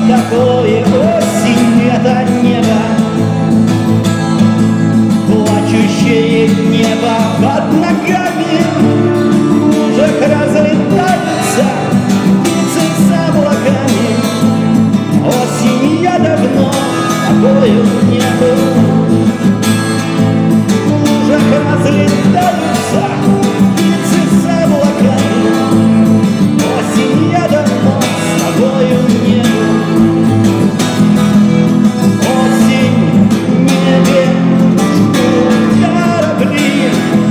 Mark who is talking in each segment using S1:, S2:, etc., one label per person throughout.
S1: такое осень, это небо, плачущее небо под ногами, лужах разлетаются птицы с облаками. Осень я давно такою не был. В лужах разлетаются птицы с облаками. Осень я давно с тобою не был. Осень в небе ждут корабли.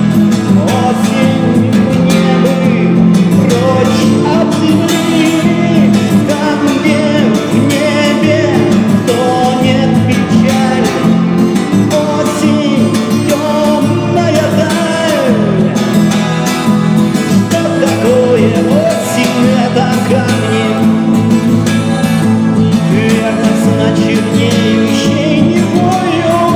S1: Осень мне бы прочь от земли, там, где в небе тонет печаль. Осень темная даль. Что такое осень? Это камни, верно, значит, гниющей невою.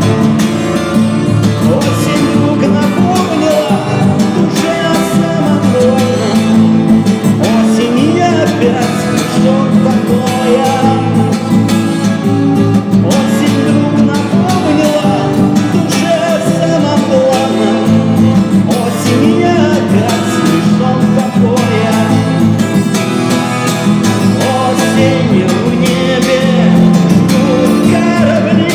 S1: Осень вдруг напомнила душе о самом больном. Осень я опять что такое. Осень вдруг напомнила душе о самом главном. Осень я опять слышал такое. Осень в небе ждут корабли.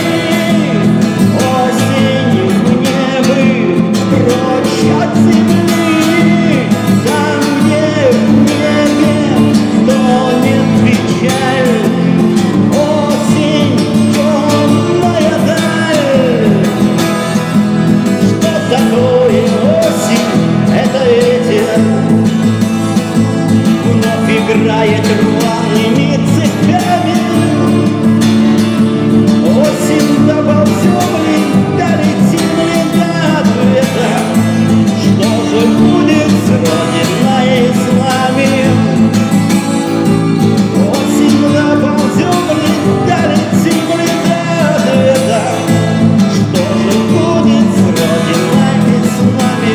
S1: Осень мне бы прочь от земли, там, где в небе тонет печаль. Осень темная даль. Что такое осень? Это ветер вновь играет рваными цепями. Осень доползем ли, долетим ли до ответа? Что же будет с Родиной и с нами? Осень доползем ли, долетим ли до ответа? Что же будет с Родиной и с нами?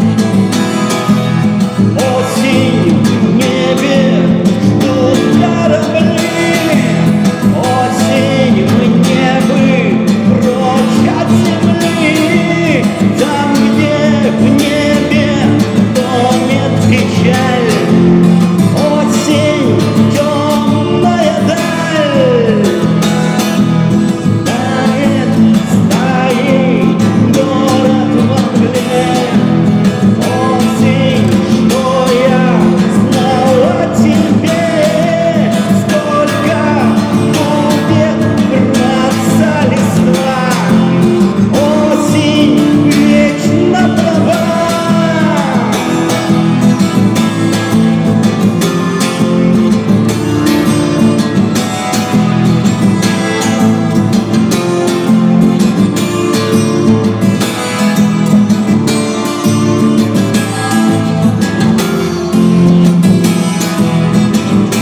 S1: Осень в небе ждут корабли. Осень мне бы прочь от земли, там, где в небе тонет печаль. Осень темная даль. Тает стаей город во мгле. Осень, что я знал о тебе, сколько будет рваться листва. Осень вечно права.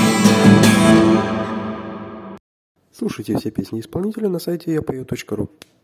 S2: Слушайте все песни исполнителя на сайте yapою.ru.